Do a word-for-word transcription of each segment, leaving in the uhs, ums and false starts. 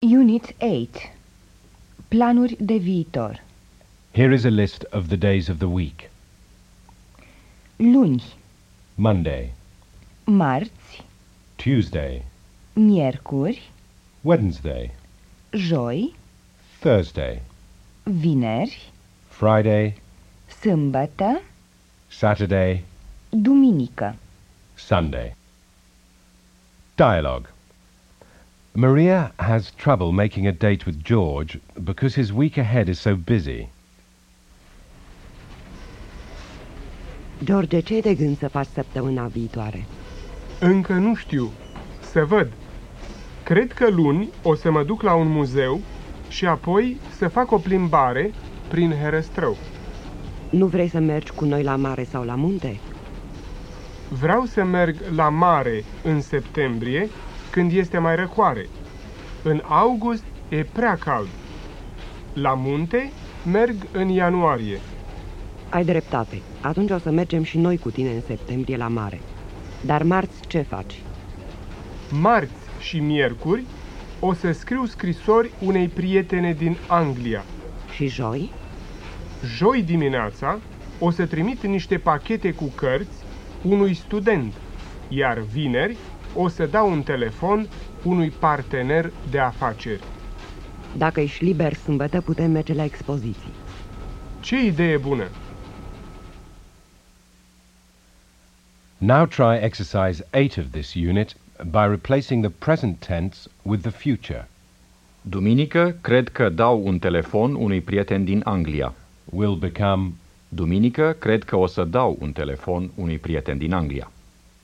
Unit eight. Planuri de viitor. Here is a list of the days of the week. Luni, Monday, marți, Tuesday, miercuri, Wednesday, joi, Thursday, vineri, Friday, sâmbătă, Saturday, duminică. Sunday. Dialogue. Maria has trouble making a date with George because his week ahead is so busy. George, ce-ai de gând să faci săptămâna viitoare? Încă nu știu. Să văd. Cred că luni o să mă duc la un muzeu și apoi să fac o plimbare prin Herăstrău. Nu vrei să mergi cu noi la mare sau la munte? Vreau să merg la mare în septembrie, când este mai răcoare. În august e prea cald. La munte merg în ianuarie. Ai dreptate. Atunci o să mergem și noi cu tine în septembrie la mare. Dar marți ce faci? Marți și miercuri o să scriu scrisori unei prietene din Anglia. Și joi? Joi dimineața o să trimit niște pachete cu cărți unui student, iar vineri o să dau un telefon unui partener de afaceri. Dacă ești liber sâmbătă, putem merge la expoziții. Ce idee bună! Now try exercise eight of this unit by replacing the present tense with the future. Duminică, cred că dau un telefon unui prieten din Anglia. Will become Duminică, cred că o să dau un telefon unui prieten din Anglia.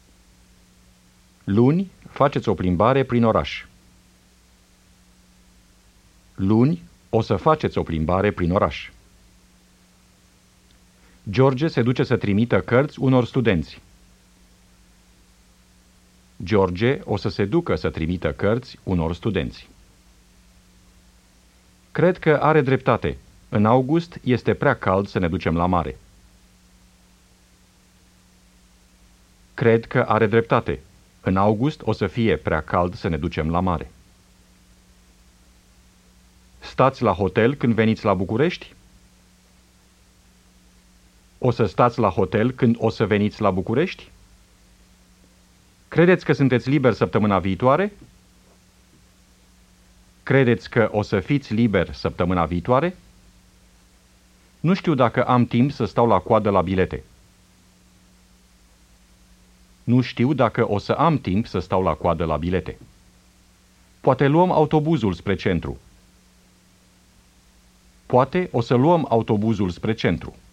Luni, faceți o plimbare prin oraș. Luni, o să faceți o plimbare prin oraș. George se duce să trimită cărți unor studenți. George o să se ducă să trimită cărți unor studenți. Cred că are dreptate. În august este prea cald să ne ducem la mare. Cred că are dreptate. În august o să fie prea cald să ne ducem la mare. Stați la hotel când veniți la București? O să stați la hotel când o să veniți la București? Credeți că sunteți liber săptămâna viitoare? Credeți că o să fiți liber săptămâna viitoare? Nu știu dacă am timp să stau la coadă la bilete. Nu știu dacă o să am timp să stau la coadă la bilete. Poate luăm autobuzul spre centru. Poate o să luăm autobuzul spre centru.